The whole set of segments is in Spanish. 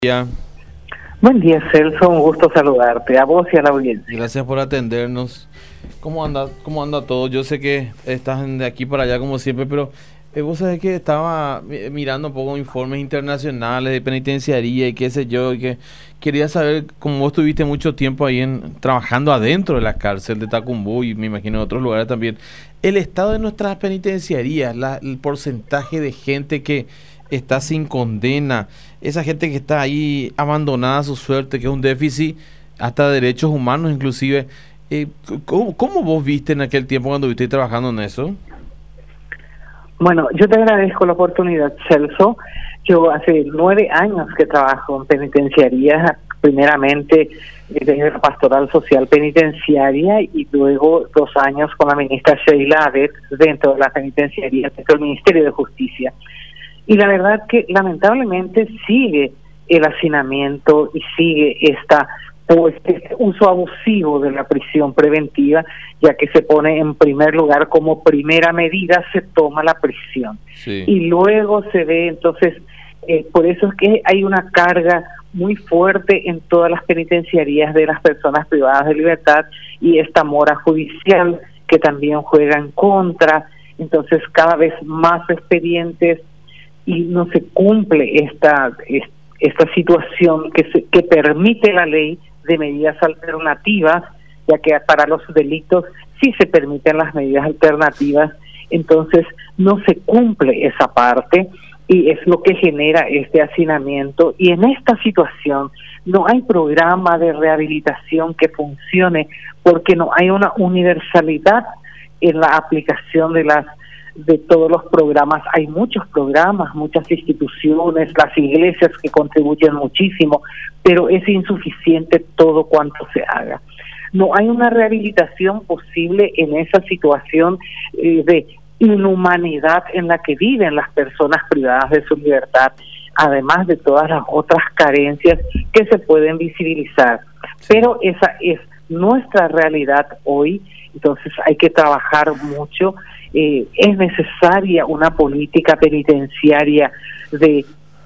Ya. Buen día, Celso, un gusto saludarte, a vos y a la audiencia. Gracias por atendernos. Cómo anda todo? Yo sé que estás de aquí para allá como siempre, pero vos sabés que estaba mirando un poco informes internacionales de penitenciaría y qué sé yo, y que quería saber, como vos tuviste mucho tiempo ahí trabajando adentro de la cárcel de Tacumbú y me imagino en otros lugares también, el estado de nuestras penitenciarías, el porcentaje de gente que está sin condena, esa gente que está ahí abandonada a su suerte, que es un déficit hasta de derechos humanos inclusive. ¿Cómo vos viste en aquel tiempo cuando estuviste trabajando en eso? Bueno, yo te agradezco la oportunidad, Celso. Yo hace 9 años que trabajo en penitenciaría, primeramente desde la Pastoral Social Penitenciaria y luego 2 años con la ministra Sheila Abed dentro de la penitenciaría, dentro del Ministerio de Justicia. Y la verdad que lamentablemente sigue el hacinamiento y sigue este uso abusivo de la prisión preventiva, ya que se pone en primer lugar como primera medida, se toma la prisión. Sí. Y luego se ve entonces, por eso es que hay una carga muy fuerte en todas las penitenciarías de las personas privadas de libertad y esta mora judicial que también juega en contra, entonces cada vez más expedientes y no se cumple esta situación que permite la ley de medidas alternativas, ya que para los delitos sí se permiten las medidas alternativas, entonces no se cumple esa parte y es lo que genera este hacinamiento. Y en esta situación no hay programa de rehabilitación que funcione porque no hay una universalidad en la aplicación de todos los programas. Hay muchos programas, muchas instituciones, las iglesias que contribuyen muchísimo, pero es insuficiente todo cuanto se haga. No hay una rehabilitación posible en esa situación de inhumanidad en la que viven las personas privadas de su libertad, además de todas las otras carencias que se pueden visibilizar. Pero esa es nuestra realidad hoy, entonces hay que trabajar mucho. Es necesaria una política penitenciaria de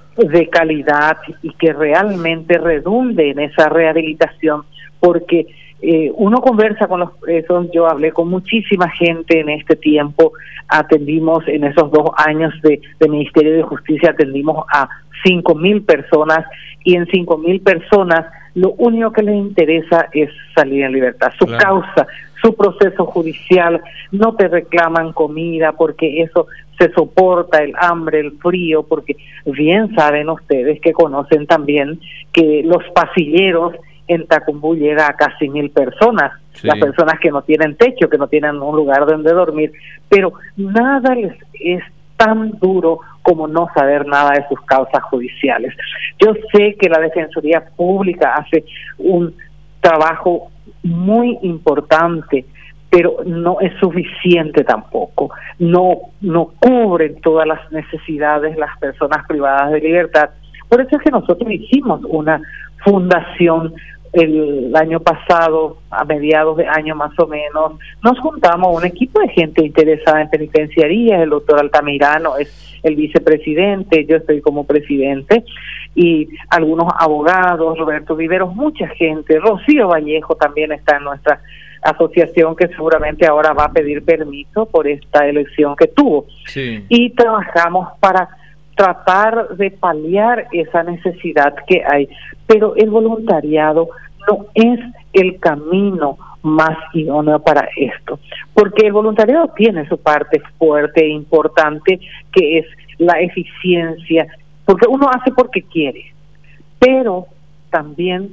calidad y que realmente redunde en esa rehabilitación, porque uno conversa con los presos. Yo hablé con muchísima gente en este tiempo, atendimos en esos 2 años de Ministerio de Justicia, atendimos a 5.000 personas y en 5.000 personas lo único que les interesa es salir en libertad. Su causa, su proceso judicial, no te reclaman comida porque eso se soporta, el hambre, el frío, porque bien saben ustedes que conocen también que los pasilleros en Tacumbú llega a casi 1.000 personas, sí. Las personas que no tienen techo, que no tienen un lugar donde dormir, pero nada les es tan duro como no saber nada de sus causas judiciales. Yo sé que la Defensoría Pública hace un trabajo muy importante, pero no es suficiente tampoco. No cubren todas las necesidades las personas privadas de libertad. Por eso es que nosotros hicimos una fundación el año pasado, a mediados de año más o menos. Nos juntamos un equipo de gente interesada en penitenciaría. El doctor Altamirano es el vicepresidente, yo estoy como presidente, y algunos abogados, Roberto Viveros, mucha gente. Rocío Vallejo también está en nuestra asociación, que seguramente ahora va a pedir permiso por esta elección que tuvo. Sí. Y trabajamos para tratar de paliar esa necesidad que hay, pero el voluntariado no es el camino más idóneo para esto, porque el voluntariado tiene su parte fuerte e importante, que es la eficiencia, porque uno hace porque quiere, pero también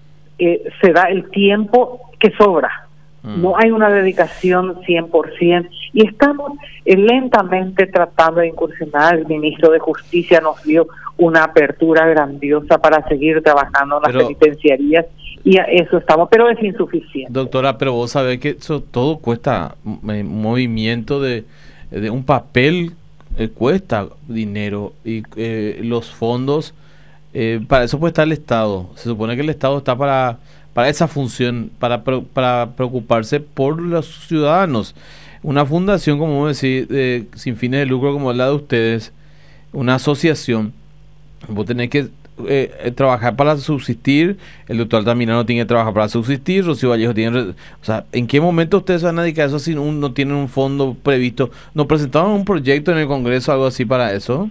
se da el tiempo que sobra. No hay una dedicación 100% y estamos lentamente tratando de incursionar. El ministro de Justicia nos dio una apertura grandiosa para seguir trabajando en las penitenciarías y a eso estamos, pero es insuficiente. Doctora, pero vos sabés que eso todo cuesta, movimiento de un papel cuesta dinero y los fondos, para eso puede estar el Estado. Se supone que el Estado está para esa función, para preocuparse por los ciudadanos. Una fundación, como vos decís, sin fines de lucro como la de ustedes, una asociación, vos tenés que trabajar para subsistir, el doctor Altamirano tiene que trabajar para subsistir, Rocío Vallejo tiene... O sea, ¿en qué momento ustedes se van a dedicar a eso si no tienen un fondo previsto? ¿Nos presentaron un proyecto en el Congreso, algo así para eso?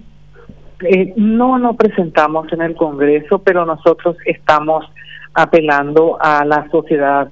No presentamos en el Congreso, pero nosotros estamos apelando a la sociedad,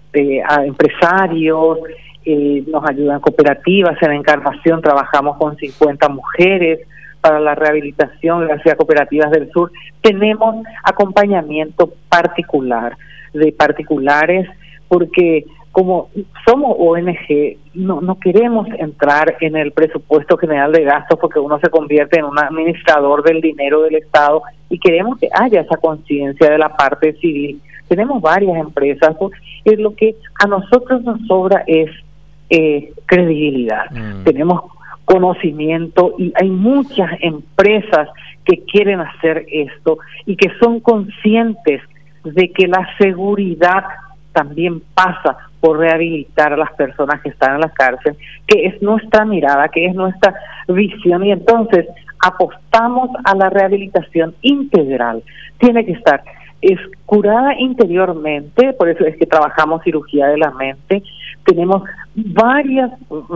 a empresarios, nos ayudan cooperativas. En Encarnación trabajamos con 50 mujeres para la rehabilitación gracias a Cooperativas del Sur. Tenemos acompañamiento particular de particulares porque como somos ONG, no queremos entrar en el presupuesto general de gastos porque uno se convierte en un administrador del dinero del Estado y queremos que haya esa conciencia de la parte civil. Tenemos varias empresas, y lo que a nosotros nos sobra es credibilidad. Tenemos conocimiento y hay muchas empresas que quieren hacer esto y que son conscientes de que la seguridad también pasa por rehabilitar a las personas que están en la cárcel, que es nuestra mirada, que es nuestra visión, y entonces apostamos a la rehabilitación integral. Tiene que estar curada interiormente, por eso es que trabajamos cirugía de la mente. Tenemos varias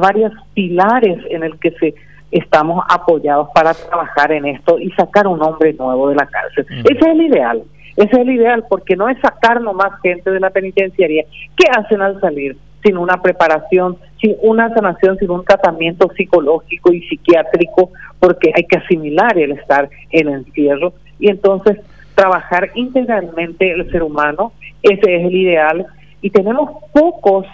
pilares en el que estamos apoyados para trabajar en esto y sacar un hombre nuevo de la cárcel. Ese es el ideal, porque no es sacar nomás gente de la penitenciaría. ¿Qué hacen al salir? Sin una preparación, sin una sanación, sin un tratamiento psicológico y psiquiátrico, porque hay que asimilar el estar en encierro, y entonces trabajar integralmente el ser humano, ese es el ideal, y tenemos pocos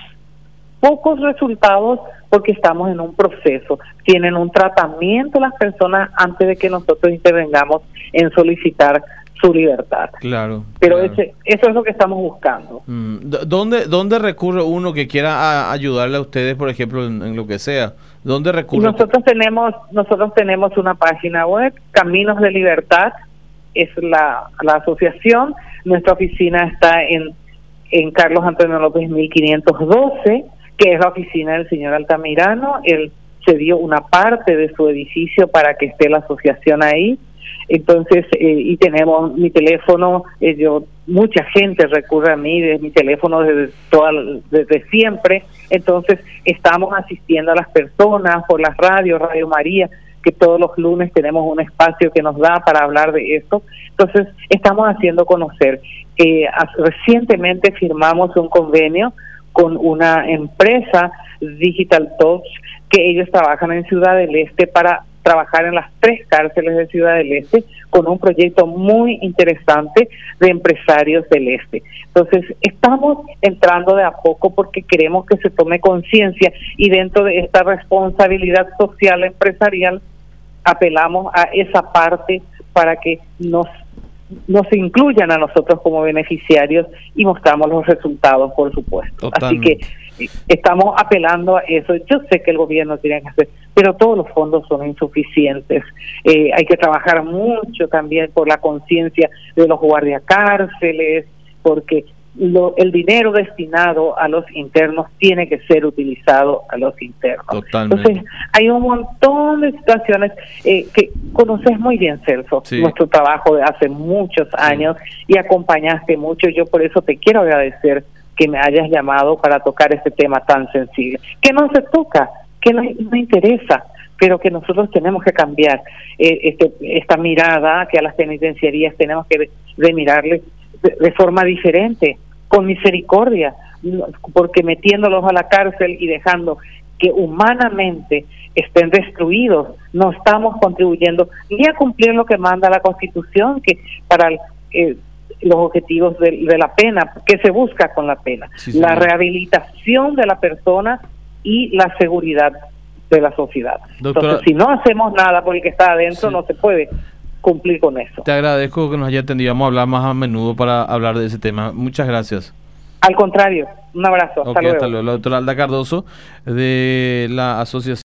resultados porque estamos en un proceso. Tienen un tratamiento las personas antes de que nosotros intervengamos en solicitar su libertad. Claro. Pero claro, eso es lo que estamos buscando. ¿Dónde recurre uno que quiera ayudarle a ustedes, por ejemplo, en lo que sea? ¿Dónde recurre? Nosotros tenemos una página web, Caminos de Libertad, es la asociación. Nuestra oficina está en Carlos Antonio López 1512, que es la oficina del señor Altamirano. Él cedió una parte de su edificio para que esté la asociación ahí. Entonces, y tenemos mi teléfono, mucha gente recurre a mí de mi teléfono desde siempre. Entonces, estamos asistiendo a las personas por las radios, Radio María, que todos los lunes tenemos un espacio que nos da para hablar de esto. Entonces, estamos haciendo conocer. Recientemente firmamos un convenio con una empresa, Digital Touch, que ellos trabajan en Ciudad del Este para trabajar en las 3 cárceles de Ciudad del Este con un proyecto muy interesante de empresarios del Este. Entonces, estamos entrando de a poco porque queremos que se tome conciencia, y dentro de esta responsabilidad social empresarial apelamos a esa parte para que nos incluyan a nosotros como beneficiarios y mostramos los resultados, por supuesto. Totalmente. Así que estamos apelando a eso. Yo sé que el gobierno tiene que hacer, pero todos los fondos son insuficientes. Hay que trabajar mucho también por la conciencia de los guardiacárceles, porque el dinero destinado a los internos tiene que ser utilizado a los internos. Totalmente. Entonces, hay un montón de situaciones que conoces muy bien, Celso, sí, nuestro trabajo de hace muchos años, y acompañaste mucho. Yo por eso te quiero agradecer que me hayas llamado para tocar este tema tan sensible, que no se toca, que no interesa, pero que nosotros tenemos que cambiar esta mirada que a las penitenciarías tenemos que mirarles de forma diferente, con misericordia, porque metiéndolos a la cárcel y dejando que humanamente estén destruidos, no estamos contribuyendo ni a cumplir lo que manda la Constitución, que para los objetivos de la pena, que se busca con la pena, sí, la rehabilitación de la persona y la seguridad de la sociedad. Doctora, entonces, si no hacemos nada por el que está adentro, sí, no se puede cumplir con eso. Te agradezco que nos haya atendido. Vamos a hablar más a menudo para hablar de ese tema. Muchas gracias. Al contrario, un abrazo. Hasta luego. Hasta luego. La doctora Alda Cardoso, de la Asociación